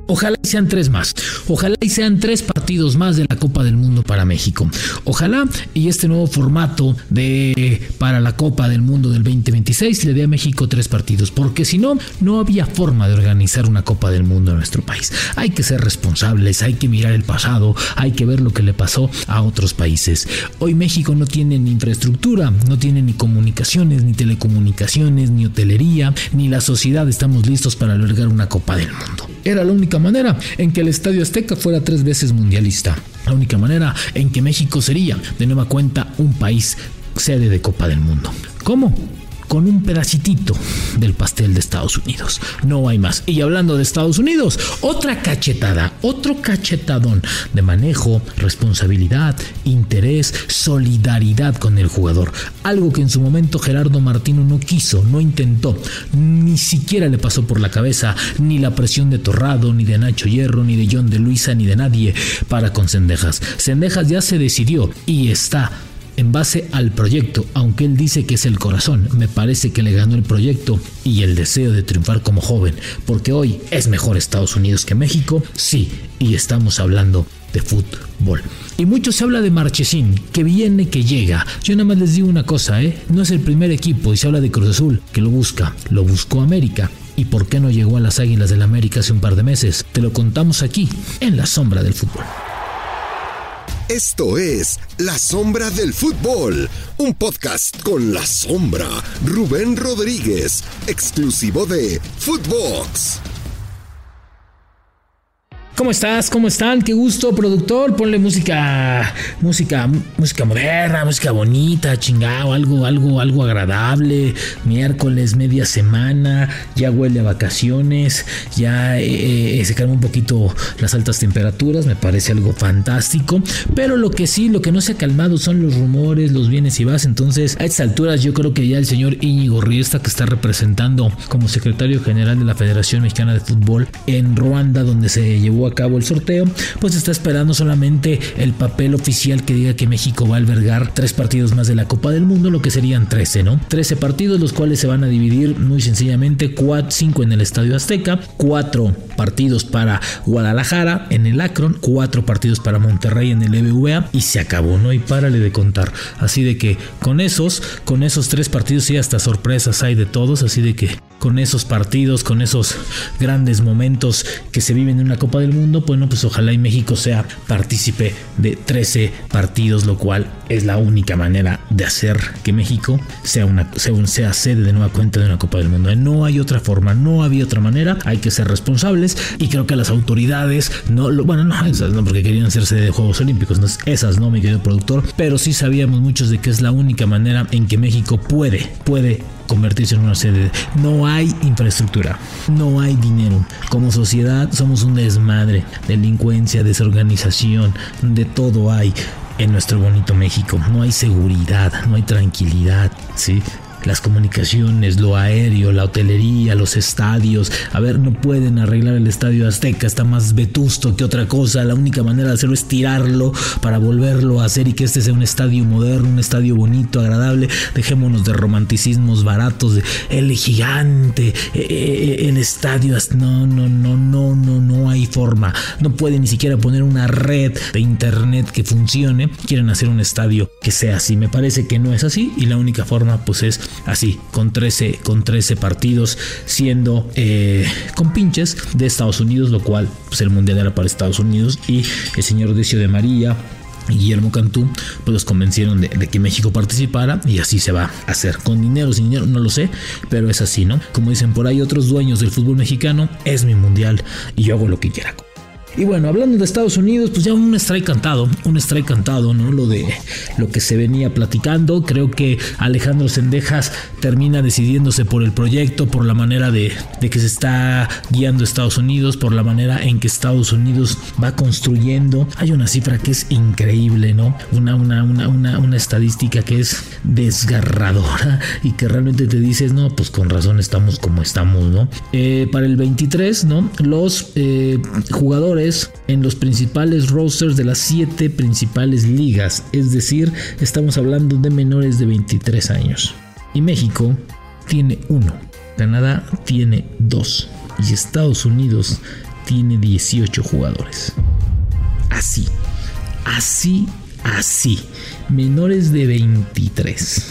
Ojalá y sean 3 más. Ojalá y sean 3 partidos más de la Copa del Mundo para México. Ojalá y este nuevo formato para la Copa del Mundo del 2026 le dé a México 3 partidos. Porque si no, no había forma de organizar una Copa del Mundo en nuestro país. Hay que ser responsables, hay que mirar el pasado, hay que ver lo que le pasó a otros países. Hoy México no tiene ni infraestructura, no tiene ni comunicaciones, ni telecomunicaciones, ni hotelería, ni la sociedad estamos listos para albergar una Copa del Mundo. Era la única manera en que el Estadio Azteca fuera 3 veces mundialista. La única manera en que México sería, de nueva cuenta, un país sede de Copa del Mundo. ¿Cómo? Con un pedacitito del pastel de Estados Unidos. No hay más. Y hablando de Estados Unidos, otra cachetada, otro cachetadón de manejo, responsabilidad, interés, solidaridad con el jugador. Algo que en su momento Gerardo Martino no quiso, no intentó, ni siquiera le pasó por la cabeza, ni la presión de Torrado, ni de Nacho Hierro, ni de John de Luisa, ni de nadie para con Cendejas. Cendejas ya se decidió y está en base al proyecto, aunque él dice que es el corazón. Me parece que le ganó el proyecto y el deseo de triunfar como joven, porque hoy es mejor Estados Unidos que México, sí, y estamos hablando de fútbol. Y mucho se habla de Marchesín, que viene, que llega. Yo nada más les digo una cosa, no es el primer equipo, y se habla de Cruz Azul, que lo buscó América. ¿Y por qué no llegó a las Águilas del América hace un par de meses? Te lo contamos aquí, en La Sombra del Fútbol. Esto es La Sombra del Fútbol, un podcast con La Sombra, Rubén Rodríguez, exclusivo de Footbox. ¿Cómo estás? ¿Cómo están? Qué gusto, productor. Ponle música moderna, música bonita, chingado, algo agradable. Miércoles, media semana, ya huele a vacaciones, ya se calma un poquito las altas temperaturas, me parece algo fantástico. Pero lo que no se ha calmado son los rumores, los vienes y vas. Entonces, a estas alturas yo creo que ya el señor Íñigo Riesta, que está representando como secretario general de la Federación Mexicana de Fútbol en Ruanda, donde se llevó a cabo el sorteo, pues está esperando solamente el papel oficial que diga que México va a albergar 3 partidos más de la Copa del Mundo, lo que serían 13, ¿no? 13 partidos, los cuales se van a dividir muy sencillamente 5 en el Estadio Azteca, 4 partidos para Guadalajara en el Akron, 4 partidos para Monterrey en el BBVA y se acabó, ¿no? Y párale de contar. Así de que con esos 3 partidos sí, hasta sorpresas hay de todos, así de que con esos partidos, con esos grandes momentos que se viven en una Copa del Mundo, bueno, pues ojalá y México sea partícipe de 13 partidos, lo cual es la única manera de hacer que México sea sede de nueva cuenta de una Copa del Mundo. No hay otra forma, no había otra manera, hay que ser responsables y creo que las autoridades, esas no, porque querían hacer sede de Juegos Olímpicos, esas no, mi querido productor, pero sí sabíamos muchos de que es la única manera en que México puede convertirse en una sede. No hay infraestructura, no hay dinero. Como sociedad somos un desmadre, delincuencia, desorganización, de todo hay en nuestro bonito México. No hay seguridad, no hay tranquilidad, ¿sí? Las comunicaciones, lo aéreo, la hotelería, los estadios. A ver, no pueden arreglar el Estadio Azteca, está más vetusto que otra cosa. La única manera de hacerlo es tirarlo para volverlo a hacer y que este sea un estadio moderno, un estadio bonito, agradable. Dejémonos de romanticismos baratos, de el gigante, el estadio. No hay forma. No pueden ni siquiera poner una red de internet que funcione. Quieren hacer un estadio que sea así. Me parece que no es así y la única forma pues es así, con 13 partidos, siendo con pinches de Estados Unidos, lo cual pues el mundial era para Estados Unidos y el señor Decio de María y Guillermo Cantú pues los convencieron de que México participara y así se va a hacer, con dinero, sin dinero, no lo sé, pero es así, ¿no? Como dicen por ahí otros dueños del fútbol mexicano, es mi mundial y yo hago lo que quiera. Y bueno, hablando de Estados Unidos, pues ya un strike cantado, ¿no? Lo que se venía platicando. Creo que Alejandro Cendejas termina decidiéndose por el proyecto, por la manera de que se está guiando Estados Unidos, por la manera en que Estados Unidos va construyendo. Hay una cifra que es increíble, ¿no? Una estadística que es desgarradora y que realmente te dices, no, pues con razón estamos como estamos, ¿no? Para el 23, ¿no? Los jugadores en los principales rosters de las 7 principales ligas, es decir, estamos hablando de menores de 23 años. Y México tiene 1, Canadá tiene 2 y Estados Unidos tiene 18 jugadores. Así, menores de 23.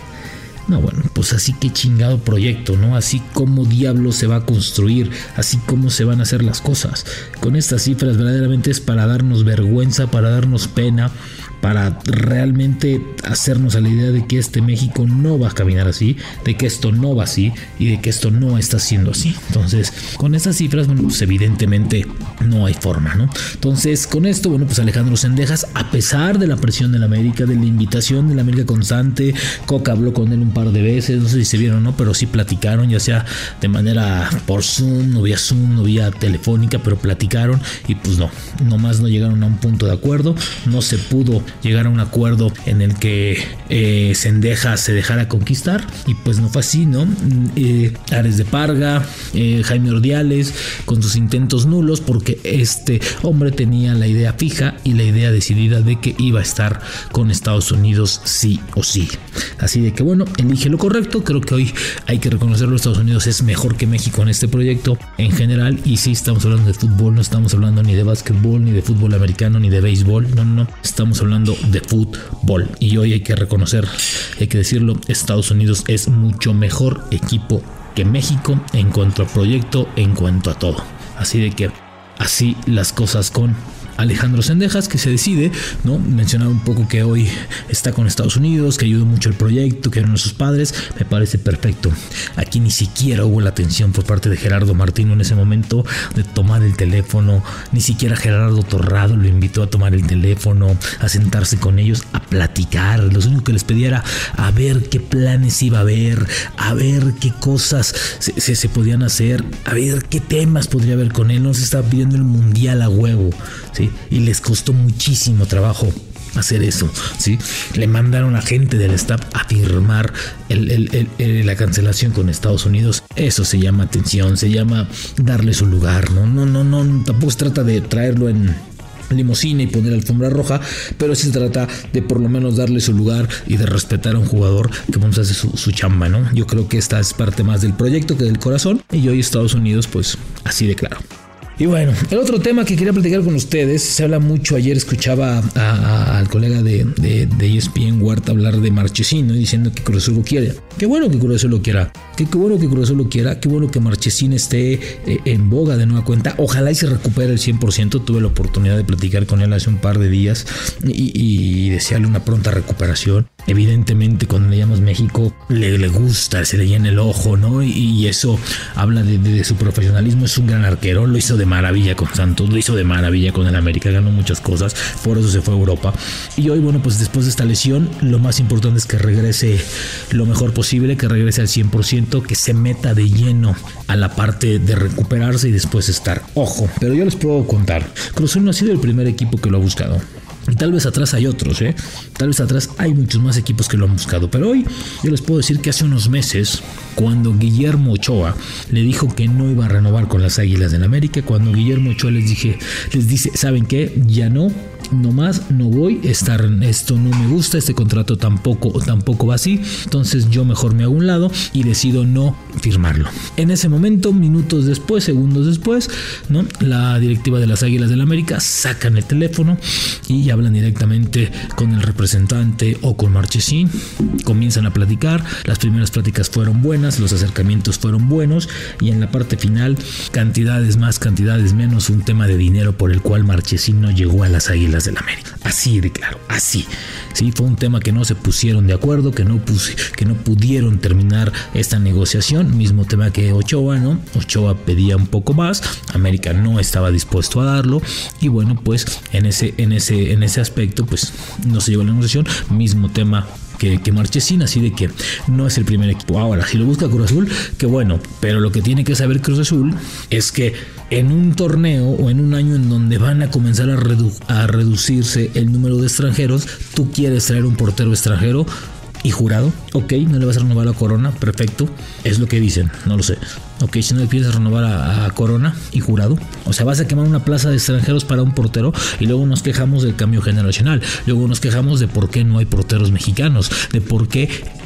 No, bueno, pues así que chingado proyecto, ¿no? Así como diablo se va a construir, así como se van a hacer las cosas. Con estas cifras verdaderamente es para darnos vergüenza, para darnos pena, para realmente hacernos a la idea de que este México no va a caminar así, de que esto no va así y de que esto no está siendo así. Entonces, con estas cifras, bueno, pues evidentemente no hay forma, ¿no? Entonces, con esto, bueno, pues Alejandro Zendejas, a pesar de la presión de la América, de la invitación de la América constante, Coca habló con él un par de veces, no sé si se vieron o no, pero sí platicaron, ya sea de manera por Zoom, no vía telefónica, pero platicaron y pues nomás no llegaron a un punto de acuerdo, no se pudo llegar a un acuerdo en el que Zendejas se dejara conquistar y pues no fue así, ¿no? Ares de Parga, Jaime Ordiales con sus intentos nulos porque este hombre tenía la idea fija y la idea decidida de que iba a estar con Estados Unidos sí o sí. Así de que bueno, elige lo correcto. Creo que hoy hay que reconocerlo, Estados Unidos es mejor que México en este proyecto en general y sí estamos hablando de fútbol, no estamos hablando ni de básquetbol, ni de fútbol americano, ni de béisbol, no, estamos hablando de fútbol y hoy hay que reconocer, hay que decirlo, Estados Unidos es mucho mejor equipo que México en cuanto a proyecto, en cuanto a todo. Así de que así las cosas con Alejandro Zendejas, que se decide, ¿no? Mencionar un poco que hoy está con Estados Unidos, que ayudó mucho el proyecto, que eran sus padres, me parece perfecto. Aquí ni siquiera hubo la atención por parte de Gerardo Martino en ese momento de tomar el teléfono, ni siquiera Gerardo Torrado lo invitó a tomar el teléfono, a sentarse con ellos, a platicar. Lo único que les pedía era a ver qué planes iba a haber, a ver qué cosas se podían hacer, a ver qué temas podría haber con él. No se estaba pidiendo el mundial a huevo, ¿sí? Y les costó muchísimo trabajo hacer eso, ¿sí? Le mandaron a gente del staff a firmar la cancelación con Estados Unidos. Eso se llama atención, se llama darle su lugar, no, tampoco se trata de traerlo en limusina y poner alfombra roja, pero sí se trata de por lo menos darle su lugar y de respetar a un jugador que vamos a hacer su chamba, ¿no? Yo creo que esta es parte más del proyecto que del corazón y hoy Estados Unidos pues así de claro. Y bueno, el otro tema que quería platicar con ustedes, se habla mucho, ayer escuchaba al colega de ESPN Huerta hablar de Marchesín, ¿no? Diciendo que Cruz Azul lo quiere. Qué bueno que Cruz Azul lo quiera, qué bueno que Cruz Azul lo quiera, qué bueno que Marchesín esté en boga de nueva cuenta. Ojalá y se recupere el 100%, tuve la oportunidad de platicar con él hace un par de días y desearle una pronta recuperación. Evidentemente cuando le llamas México le gusta, se le llena el ojo, ¿no? Y eso habla de su profesionalismo, es un gran arquero, lo hizo de maravilla con Santos, lo hizo de maravilla con el América, ganó muchas cosas, por eso se fue a Europa. Y hoy, bueno, pues después de esta lesión, lo más importante es que regrese lo mejor posible, que regrese al 100%, que se meta de lleno a la parte de recuperarse y después estar. Ojo, pero yo les puedo contar, Cruz Azul no ha sido el primer equipo que lo ha buscado. Y tal vez atrás hay otros, tal vez atrás hay muchos más equipos que lo han buscado. Pero hoy yo les puedo decir que hace unos meses, cuando Guillermo Ochoa le dijo que no iba a renovar con las Águilas del América, cuando Guillermo Ochoa les dice, ¿saben qué? Ya no más, no voy a estar en esto, no me gusta, este contrato tampoco va así, entonces yo mejor me hago a un lado y decido no firmarlo. En ese momento, minutos después, segundos después, ¿no? La directiva de las Águilas del América sacan el teléfono y hablan directamente con el representante o con Marchesín, comienzan a platicar, las primeras pláticas fueron buenas, los acercamientos fueron buenos y en la parte final, cantidades más, cantidades menos, un tema de dinero por el cual Marchesín no llegó a las Águilas del América, así de claro, así, sí, fue un tema que no se pusieron de acuerdo, que no pudieron terminar esta negociación, mismo tema que Ochoa, ¿no? Ochoa pedía un poco más, América no estaba dispuesto a darlo y bueno, pues en ese aspecto pues no se llegó a la negociación, mismo tema que Marchesín, así de que no es el primer equipo. Ahora, si lo busca Cruz Azul, qué bueno, pero lo que tiene que saber Cruz Azul es que en un torneo o en un año en donde van a comenzar a reducirse el número de extranjeros, tú quieres traer un portero extranjero y Jurado, ok, no le vas a renovar a Corona, perfecto, es lo que dicen, no lo sé. Ok, si no le piensas renovar a Corona y Jurado, o sea, vas a quemar una plaza de extranjeros para un portero y luego nos quejamos del cambio generacional, luego nos quejamos de por qué no hay porteros mexicanos, de por qué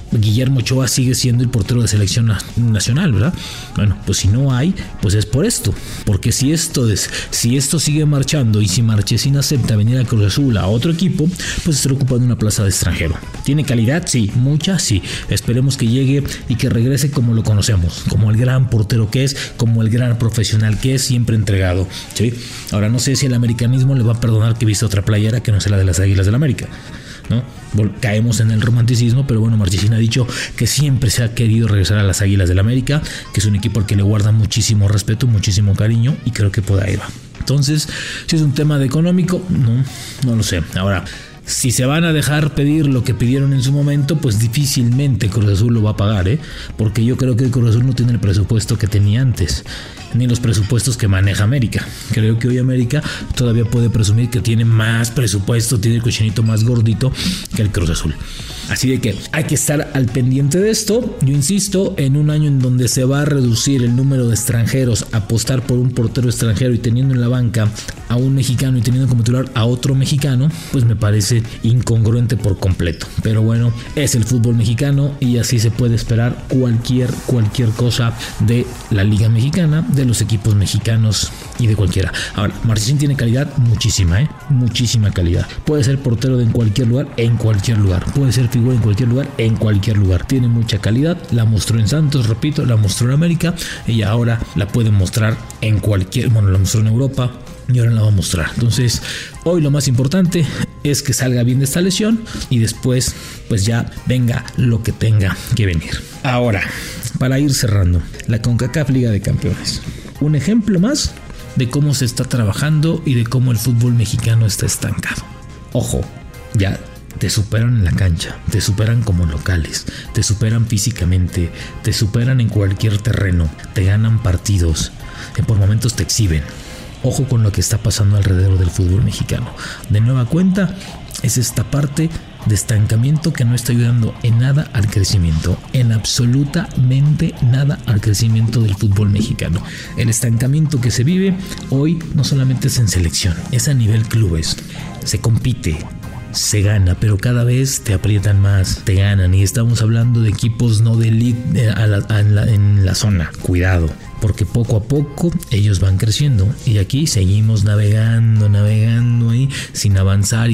Guillermo Ochoa sigue siendo el portero de selección nacional, ¿verdad? Bueno, pues si no hay, pues es por esto. Porque si esto sigue marchando y si Marchesín acepta venir a Cruz Azul a otro equipo, pues estará ocupando una plaza de extranjero. ¿Tiene calidad? Sí. ¿Mucha? Sí. Esperemos que llegue y que regrese como lo conocemos, como el gran portero que es, como el gran profesional que es, siempre entregado, ¿sí? Ahora no sé si el americanismo le va a perdonar que vista otra playera que no sea la de las Águilas del América, ¿no? Caemos en el romanticismo, pero bueno, Marchesín ha dicho que siempre se ha querido regresar a las Águilas del América, que es un equipo al que le guarda muchísimo respeto, muchísimo cariño, y creo que por ahí va. Entonces, si es un tema de económico, no lo sé. Ahora, si se van a dejar pedir lo que pidieron en su momento, pues difícilmente Cruz Azul lo va a pagar, porque yo creo que Cruz Azul no tiene el presupuesto que tenía antes, ni los presupuestos que maneja América. Creo que hoy América todavía puede presumir que tiene más presupuesto, tiene el cochinito más gordito que el Cruz Azul. Así de que hay que estar al pendiente de esto. Yo insisto, en un año en donde se va a reducir el número de extranjeros, apostar por un portero extranjero y teniendo en la banca a un mexicano y teniendo como titular a otro mexicano, pues me parece incongruente por completo. Pero bueno, es el fútbol mexicano y así se puede esperar cualquier cosa de la Liga Mexicana, de los equipos mexicanos y de cualquiera. Ahora, Marchesín tiene calidad muchísima, muchísima calidad. Puede ser portero de en cualquier lugar, puede ser figura en cualquier lugar, tiene mucha calidad, la mostró en Santos, repito, la mostró en América y ahora la puede mostrar la mostró en Europa y ahora la va a mostrar. Entonces, hoy lo más importante es que salga bien de esta lesión y después pues ya venga lo que tenga que venir. Ahora, para ir cerrando, la CONCACAF Liga de Campeones. Un ejemplo más de cómo se está trabajando y de cómo el fútbol mexicano está estancado. Ojo, ya te superan en la cancha, te superan como locales, te superan físicamente, te superan en cualquier terreno, te ganan partidos, por momentos te exhiben. Ojo con lo que está pasando alrededor del fútbol mexicano. De nueva cuenta, es esta parte de estancamiento que no está ayudando en nada al crecimiento, en absolutamente nada al crecimiento del fútbol mexicano. El estancamiento que se vive hoy no solamente es en selección, es a nivel clubes. Se compite, se gana, pero cada vez te aprietan más, te ganan, y estamos hablando de equipos no de elite en la zona. Cuidado, porque poco a poco ellos van creciendo y aquí seguimos navegando ahí sin avanzar.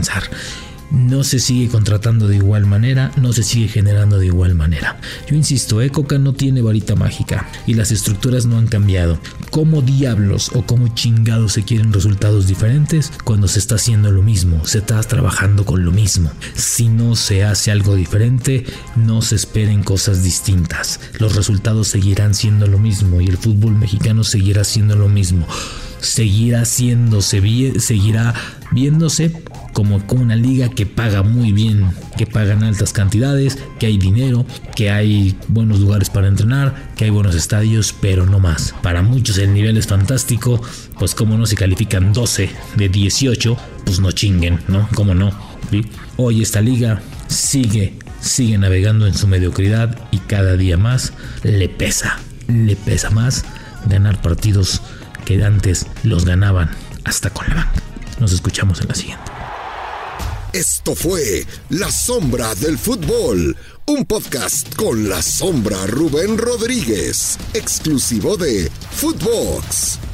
No se sigue contratando de igual manera, no se sigue generando de igual manera. Yo insisto, Coca no tiene varita mágica y las estructuras no han cambiado. ¿Cómo diablos o cómo chingados se quieren resultados diferentes cuando se está haciendo lo mismo? Se está trabajando con lo mismo. Si no se hace algo diferente, no se esperen cosas distintas. Los resultados seguirán siendo lo mismo y el fútbol mexicano seguirá siendo lo mismo. Seguirá viéndose como una liga que paga muy bien, que pagan altas cantidades, que hay dinero, que hay buenos lugares para entrenar, que hay buenos estadios, pero no más. Para muchos el nivel es fantástico, pues como no se califican 12 de 18, pues no chinguen, ¿no? ¿Cómo no? ¿Sí? Hoy esta liga sigue navegando en su mediocridad y cada día más le pesa más ganar partidos que antes los ganaban hasta con la banca. Nos escuchamos en la siguiente. Esto fue La Sombra del Fútbol, un podcast con La Sombra Rubén Rodríguez, exclusivo de Footbox.